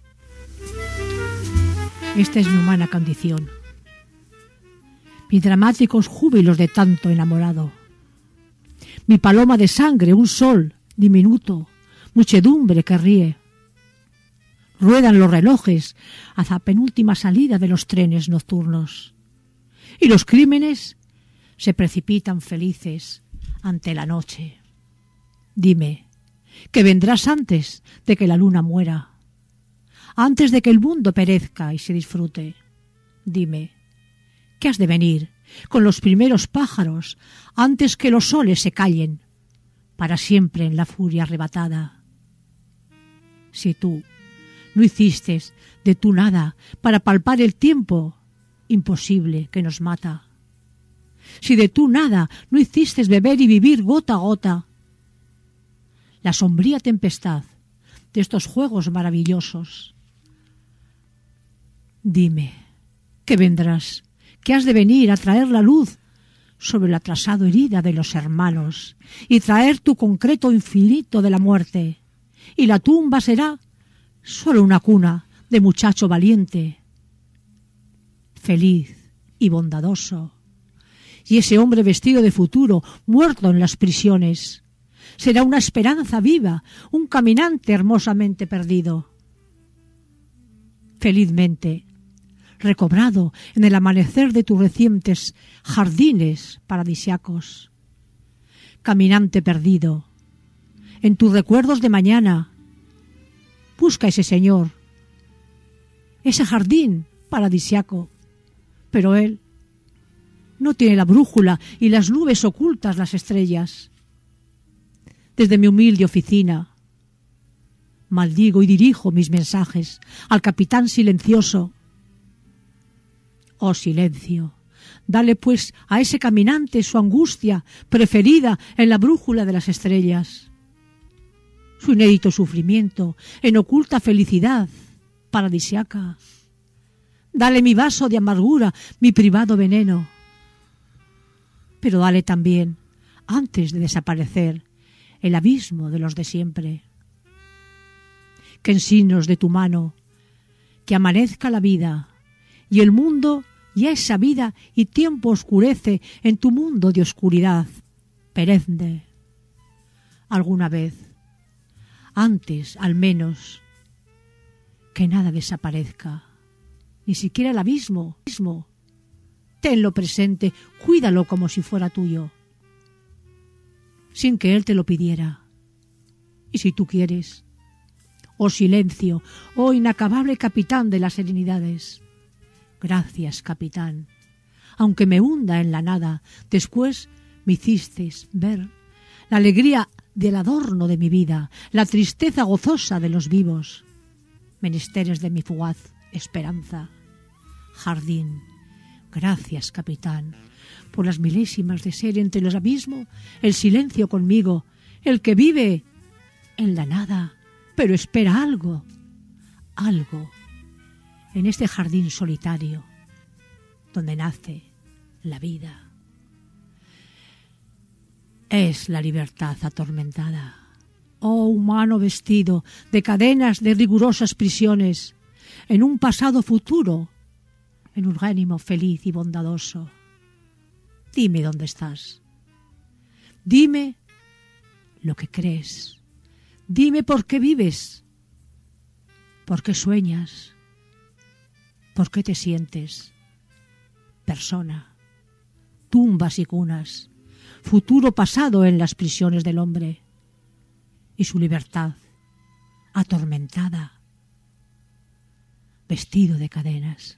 Esta es mi humana condición. Mis dramáticos júbilos de tanto enamorado. Mi paloma de sangre, un sol diminuto, muchedumbre que ríe. Ruedan los relojes hasta penúltima salida de los trenes nocturnos. Y los crímenes se precipitan felices ante la noche. Dime, que vendrás antes de que la luna muera, antes de que el mundo perezca y se disfrute. Dime, ¿qué has de venir con los primeros pájaros antes que los soles se callen para siempre en la furia arrebatada? Si tú no hiciste de tu nada para palpar el tiempo imposible que nos mata, si de tu nada no hiciste beber y vivir gota a gota la sombría tempestad de estos juegos maravillosos, dime, ¿qué vendrás? ¿Qué has de venir a traer la luz sobre la atrasado herida de los hermanos y traer tu concreto infinito de la muerte? Y la tumba será solo una cuna de muchacho valiente, feliz y bondadoso. Y ese hombre vestido de futuro, muerto en las prisiones, será una esperanza viva, un caminante hermosamente perdido. Felizmente recobrado en el amanecer de tus recientes jardines paradisiacos. Caminante perdido, en tus recuerdos de mañana, busca ese señor, ese jardín paradisiaco, pero él no tiene la brújula y las nubes ocultas las estrellas. Desde mi humilde oficina maldigo y dirijo mis mensajes al capitán silencioso. Oh silencio, dale pues a ese caminante su angustia preferida en la brújula de las estrellas, su inédito sufrimiento en oculta felicidad paradisiaca. Dale mi vaso de amargura, mi privado veneno, pero dale también, antes de desaparecer, el abismo de los de siempre. Que en signos de tu mano, que amanezca la vida, y el mundo ya es sabida y tiempo oscurece en tu mundo de oscuridad perenne. Alguna vez, antes al menos, que nada desaparezca, ni siquiera el abismo. Tenlo presente, cuídalo como si fuera tuyo, sin que él te lo pidiera. Y si tú quieres, oh silencio, oh inacabable capitán de las serenidades, gracias, capitán, aunque me hunda en la nada, después me hiciste ver la alegría del adorno de mi vida, la tristeza gozosa de los vivos, menesteres de mi fugaz esperanza. Jardín, gracias, capitán, por las milésimas de ser entre los abismos, el silencio conmigo, el que vive en la nada, pero espera algo, en este jardín solitario, donde nace la vida. Es la libertad atormentada. Oh humano vestido de cadenas de rigurosas prisiones, en un pasado futuro, en un ánimo feliz y bondadoso. Dime dónde estás. Dime lo que crees. Dime por qué vives. ¿Por qué sueñas? ¿Por qué te sientes persona? Tumbas y cunas, futuro pasado en las prisiones del hombre y su libertad atormentada, vestido de cadenas.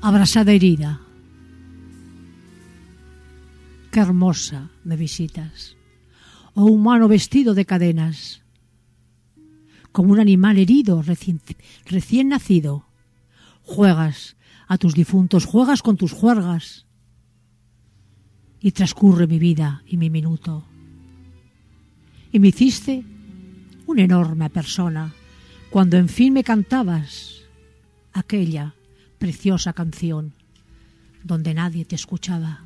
abrasada herida. Qué hermosa me visitas, oh humano vestido de cadenas, como un animal herido recién nacido. Juegas a tus difuntos, juegas con tus juergas, y transcurre mi vida y mi minuto. Y me hiciste una enorme persona cuando en fin me cantabas aquella preciosa canción donde nadie te escuchaba.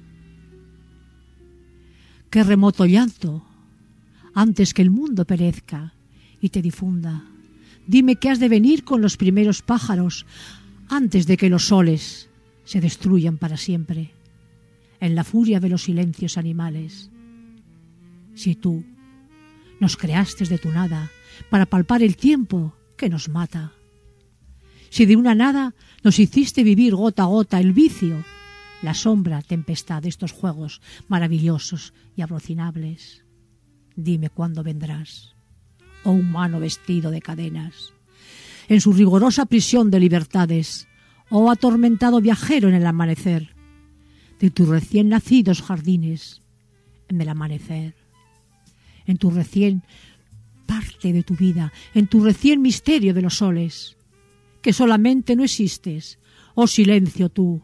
Qué remoto llanto antes que el mundo perezca y te difunda. Dime que has de venir con los primeros pájaros antes de que los soles se destruyan para siempre en la furia de los silencios animales. Si tú nos creaste de tu nada para palpar el tiempo que nos mata, si de una nada nos hiciste vivir gota a gota el vicio, la sombra, tempestad de estos juegos maravillosos y abrocinables, dime cuándo vendrás, oh humano vestido de cadenas, en su rigorosa prisión de libertades, oh atormentado viajero en el amanecer de tus recién nacidos jardines, en el amanecer, en tu recién parte de tu vida, en tu recién misterio de los soles, que solamente no existes, oh silencio tú,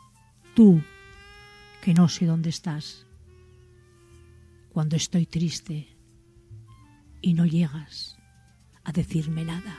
que no sé dónde estás, cuando estoy triste y no llegas a decirme nada.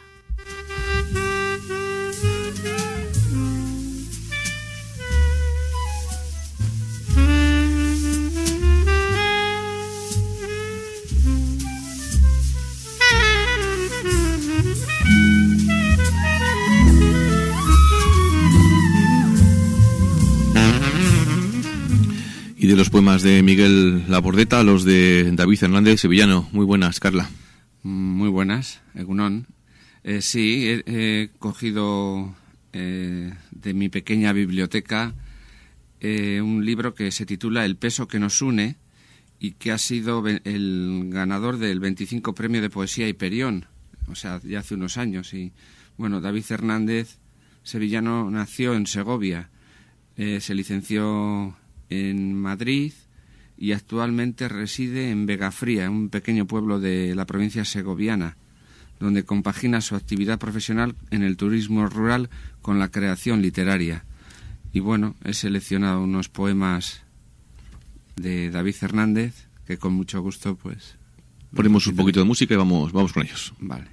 Y de los poemas de Miguel Labordeta, los de David Hernández, sevillano. Muy buenas, Carla. Muy buenas, Egunon. Sí, he cogido de mi pequeña biblioteca un libro que se titula El peso que nos une y que ha sido el ganador del 25 Premio de Poesía Hiperión, o sea, ya hace unos años. Y bueno, David Hernández, sevillano, nació en Segovia, se licenció en Madrid y actualmente reside en Vegafría, un pequeño pueblo de la provincia segoviana, donde compagina su actividad profesional en el turismo rural con la creación literaria. Y bueno, he seleccionado unos poemas de David Hernández que con mucho gusto pues ponemos un poquito de música y vamos con ellos. Vale.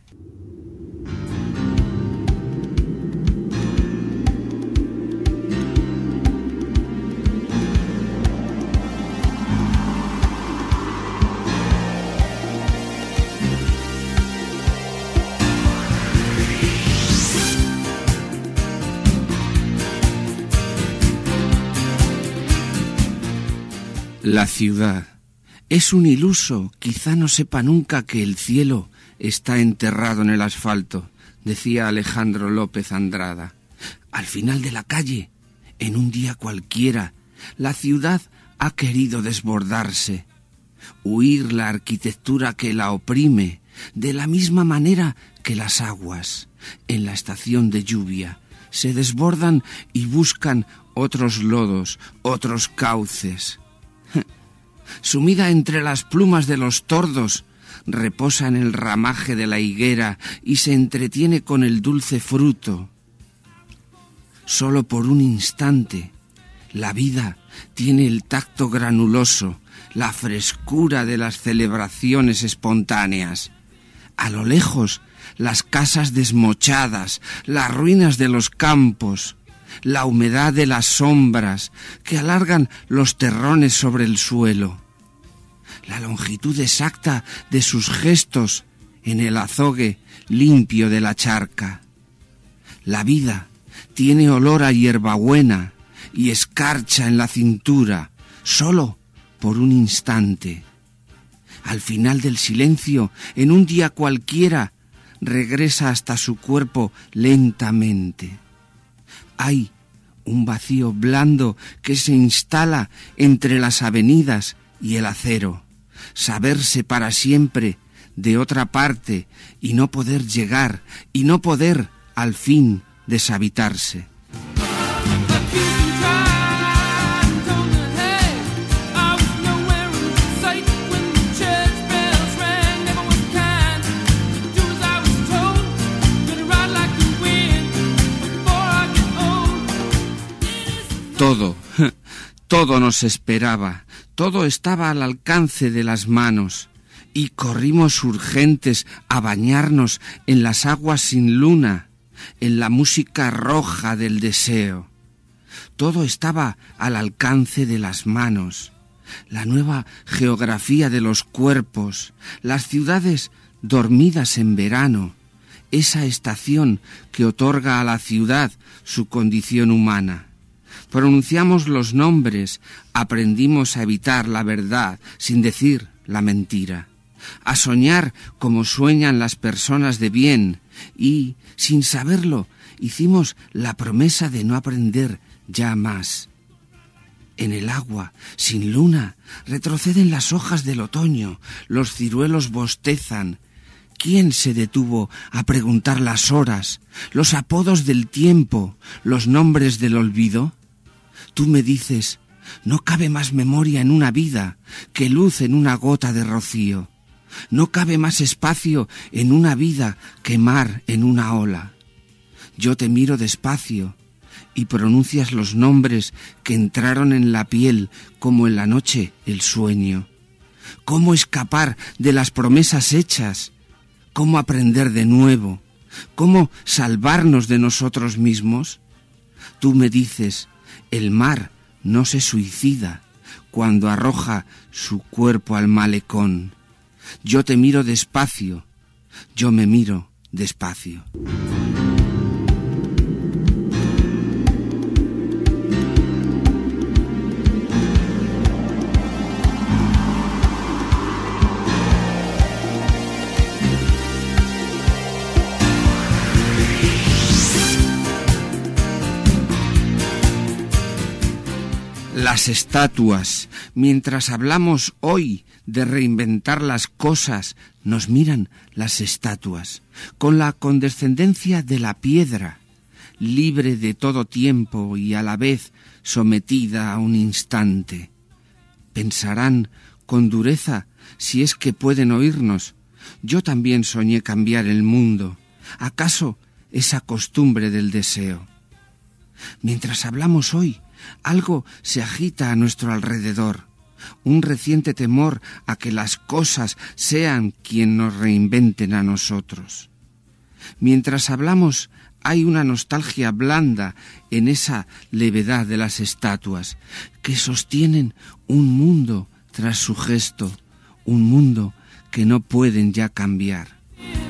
La ciudad es un iluso, quizá no sepa nunca que el cielo está enterrado en el asfalto, decía Alejandro López Andrada. Al final de la calle, en un día cualquiera, la ciudad ha querido desbordarse, huir la arquitectura que la oprime, de la misma manera que las aguas, en la estación de lluvia, se desbordan y buscan otros lodos, otros cauces. Sumida entre las plumas de los tordos, reposa en el ramaje de la higuera y se entretiene con el dulce fruto. Solo por un instante, la vida tiene el tacto granuloso, la frescura de las celebraciones espontáneas. A lo lejos, las casas desmochadas, las ruinas de los campos, la humedad de las sombras que alargan los terrones sobre el suelo, la longitud exacta de sus gestos en el azogue limpio de la charca. La vida tiene olor a hierbabuena y escarcha en la cintura, solo por un instante. Al final del silencio, en un día cualquiera, regresa hasta su cuerpo lentamente. Hay un vacío blando que se instala entre las avenidas y el acero. Saberse para siempre de otra parte y no poder llegar y no poder al fin deshabitarse. todo nos esperaba, todo estaba al alcance de las manos, y corrimos urgentes a bañarnos en las aguas sin luna, en la música roja del deseo. Todo estaba al alcance de las manos, la nueva geografía de los cuerpos, las ciudades dormidas en verano, esa estación que otorga a la ciudad su condición humana. Pronunciamos los nombres, aprendimos a evitar la verdad sin decir la mentira, a soñar como sueñan las personas de bien y, sin saberlo, hicimos la promesa de no aprender ya más. En el agua, sin luna, retroceden las hojas del otoño, los ciruelos bostezan. ¿Quién se detuvo a preguntar las horas, los apodos del tiempo, los nombres del olvido? Tú me dices, no cabe más memoria en una vida que luz en una gota de rocío. No cabe más espacio en una vida que mar en una ola. Yo te miro despacio y pronuncias los nombres que entraron en la piel como en la noche el sueño. ¿Cómo escapar de las promesas hechas? ¿Cómo aprender de nuevo? ¿Cómo salvarnos de nosotros mismos? Tú me dices, el mar no se suicida cuando arroja su cuerpo al malecón. Yo te miro despacio, yo me miro despacio. Las estatuas, mientras hablamos hoy de reinventar las cosas, nos miran las estatuas, con la condescendencia de la piedra, libre de todo tiempo y a la vez sometida a un instante. Pensarán con dureza si es que pueden oírnos. Yo también soñé cambiar el mundo. ¿Acaso esa costumbre del deseo? Mientras hablamos hoy, algo se agita a nuestro alrededor, un reciente temor a que las cosas sean quien nos reinventen a nosotros. Mientras hablamos, hay una nostalgia blanda en esa levedad de las estatuas, que sostienen un mundo tras su gesto, un mundo que no pueden ya cambiar.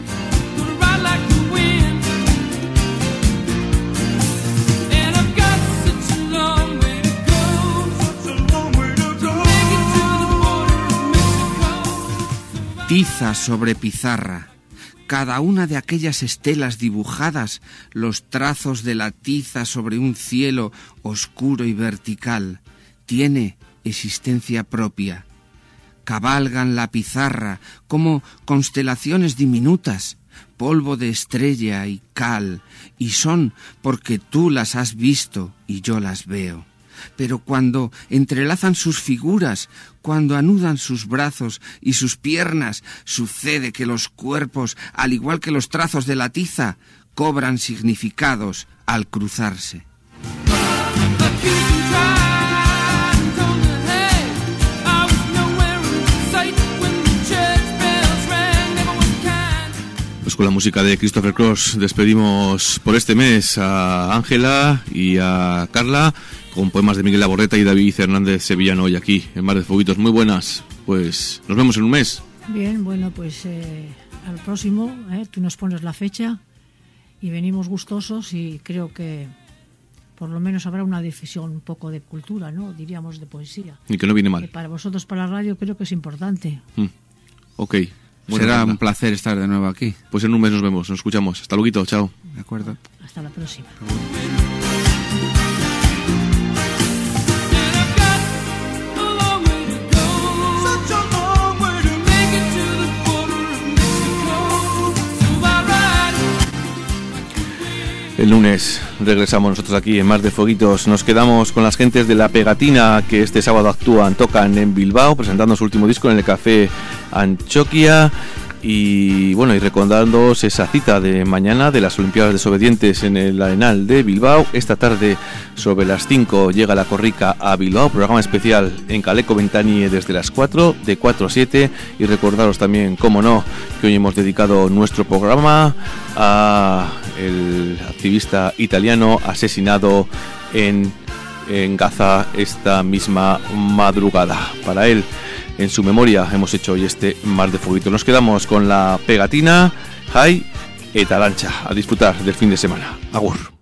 Tiza sobre pizarra, cada una de aquellas estelas dibujadas, los trazos de la tiza sobre un cielo oscuro y vertical, tiene existencia propia. Cabalgan la pizarra como constelaciones diminutas, polvo de estrella y cal, y son porque tú las has visto y yo las veo. Pero cuando entrelazan sus figuras, cuando anudan sus brazos y sus piernas, sucede que los cuerpos, al igual que los trazos de la tiza, cobran significados al cruzarse. Pues con la música de Christopher Cross despedimos por este mes a Ángela y a Carla, con poemas de Miguel Laborreta y David Hernández Sevillano hoy aquí en Mar de Foguitos. Muy buenas, pues nos vemos en un mes. Bien, bueno, pues al próximo, tú nos pones la fecha y venimos gustosos, y creo que por lo menos habrá una difusión un poco de cultura, ¿no? Diríamos de poesía. Y que no viene mal. Que para vosotros, para la radio, creo que es importante. Ok. Bueno, será un placer estar de nuevo aquí. Pues en un mes nos vemos, nos escuchamos. Hasta luego, chao. De acuerdo. Hasta la próxima. El lunes regresamos nosotros aquí en Mar de Foguitos. Nos quedamos con las gentes de La Pegatina, que este sábado tocan en Bilbao, presentando su último disco en el Café Anchoquia. Y bueno, y recordándoos esa cita de mañana de las Olimpiadas Desobedientes en el Arenal de Bilbao. Esta tarde sobre las 5 llega la Corrica a Bilbao, programa especial en Caleco Ventanie desde las 4, de 4 a 7. Y recordaros también, como no, que hoy hemos dedicado nuestro programa a el activista italiano asesinado en Gaza esta misma madrugada. Para él, en su memoria, hemos hecho hoy este Mar de Fueguito. Nos quedamos con la pegatina Jai eta Arantxa. A disfrutar del fin de semana. Agur.